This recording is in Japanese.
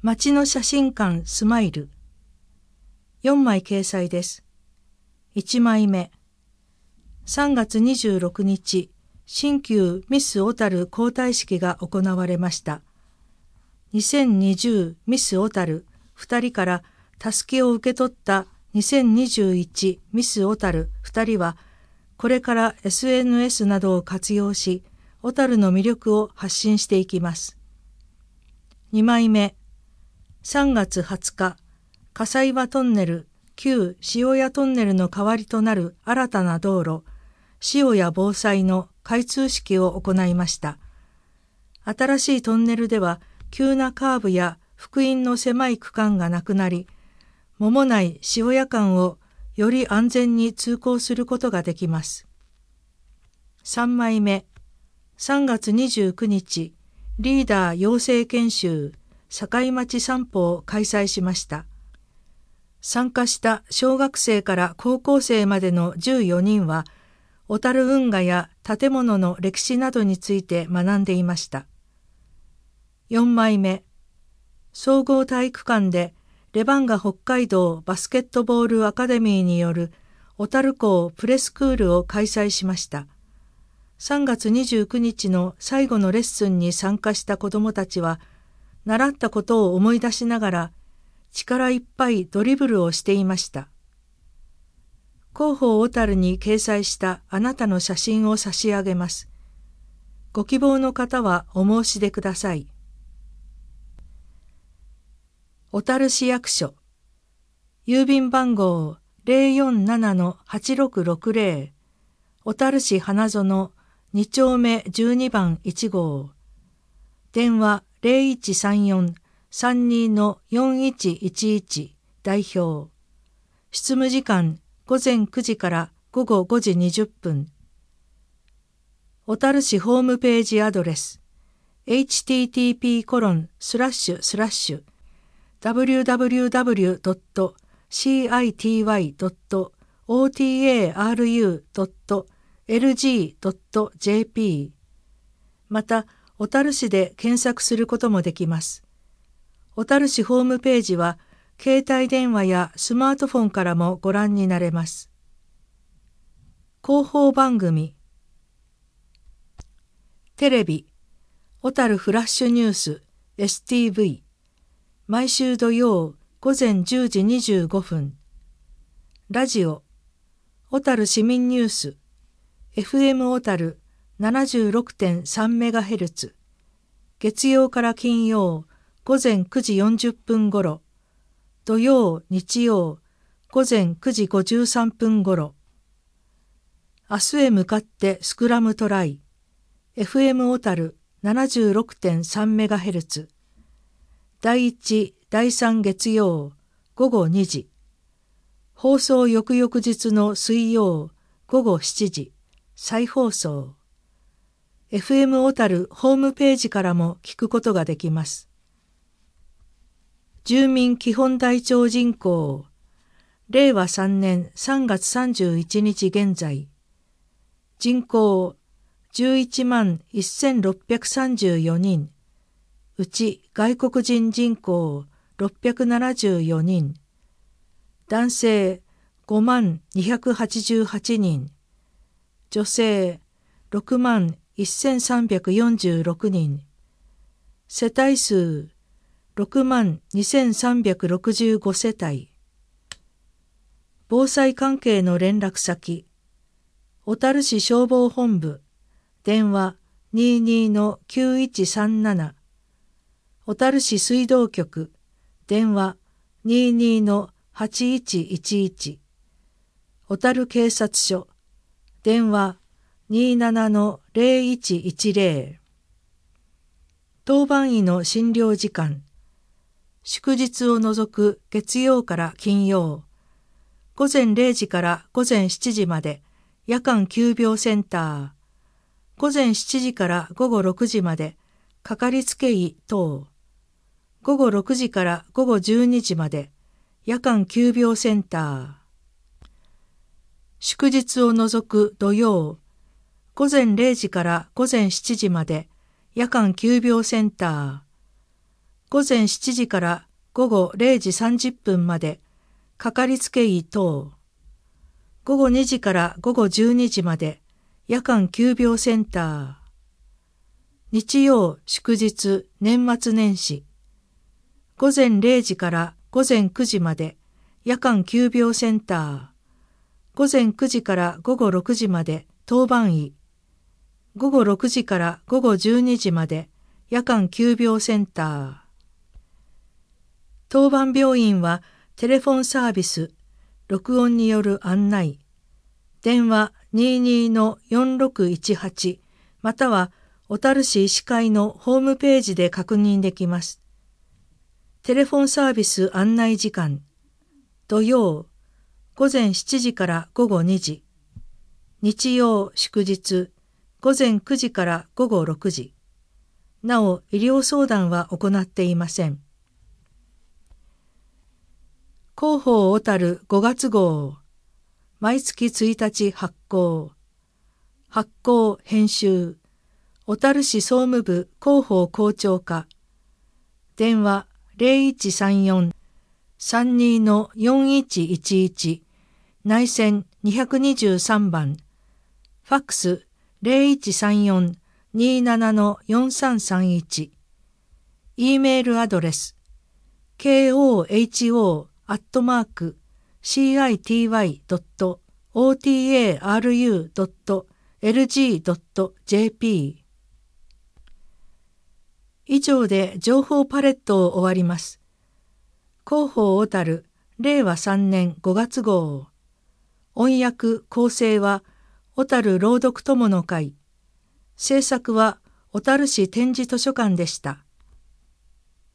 街の写真館スマイル。4枚掲載です。1枚目。3月26日、新旧ミス小樽交代式が行われました。2020ミス小樽2人からたすきを受け取った2021ミス小樽2人は、これから SNS などを活用し、小樽の魅力を発信していきます。2枚目。3月20日、笠岩トンネル、旧塩谷トンネルの代わりとなる新たな道路、塩谷防災の開通式を行いました。新しいトンネルでは、急なカーブや幅員の狭い区間がなくなり、桃内塩谷間をより安全に通行することができます。3枚目。3月29日、リーダー養成研修、境町散歩を開催しました。参加した小学生から高校生までの14人は、小樽運河や建物の歴史などについて学んでいました。4枚目。総合体育館でレバンガ北海道バスケットボールアカデミーによる小樽校プレスクールを開催しました。3月29日の最後のレッスンに参加した子どもたちは、習ったことを思い出しながら力いっぱいドリブルをしていました。広報小樽に掲載したあなたの写真を差し上げます。ご希望の方はお申し出ください。小樽市役所、郵便番号 047-8660、小樽市花園2丁目12番1号、電話0134-32-4111代表。執務時間午前9時から午後5時20分。小樽市ホームページアドレス http://www.city.otaru.lg.jp また、小樽市で検索することもできます。小樽市ホームページは、携帯電話やスマートフォンからもご覧になれます。広報番組。テレビ、小樽フラッシュニュース STV。毎週土曜午前10時25分。ラジオ、小樽市民ニュース。FM 小樽 76.3MHz。月曜から金曜午前9時40分ごろ。土曜、日曜午前9時53分ごろ。明日へ向かってスクラムトライ。FM 小樽 76.3MHz。第1、第3月曜午後2時。放送翌々日の水曜午後7時。再放送。FM 小樽ホームページからも聞くことができます。住民基本台帳人口。令和3年3月31日現在。人口11万1634人。うち外国人人口674人。男性5万288人。女性6万1346人。世帯数6万2365世帯。防災関係の連絡先。小樽市消防本部。電話 22-9137。小樽市水道局。電話 22-8111。小樽警察署。電話 27-0110。当番医の診療時間。祝日を除く月曜から金曜。午前0時から午前7時まで夜間急病センター。午前7時から午後6時までかかりつけ医等。午後6時から午後12時まで夜間急病センター。祝日を除く土曜。午前0時から午前7時まで夜間急病センター。 午前7時から午後0時30分まで、かかりつけ医等。午後2時から午後12時まで、夜間急病センター。日曜、祝日、年末年始。午前0時から午前9時まで、夜間急病センター。午前9時から午後6時まで、当番医。午後6時から午後12時まで、夜間急病センター。当番病院はテレフォンサービス、録音による案内。電話22-4618または小樽市医師会のホームページで確認できます。テレフォンサービス案内時間。土曜、午前7時から午後2時。日曜、祝日、午前9時から午後6時。なお、医療相談は行っていません。広報小樽5月号。毎月1日発行。発行編集。小樽市総務部広報校長課。電話0134-32-4111内線223番。ファックス0134-27-4331。E メールアドレス koho.city.otaru.lg.jp 以上で情報パレットを終わります。広報小樽令和3年5月号。音訳構成は小樽朗読友の会。制作は小樽市点字図書館でした。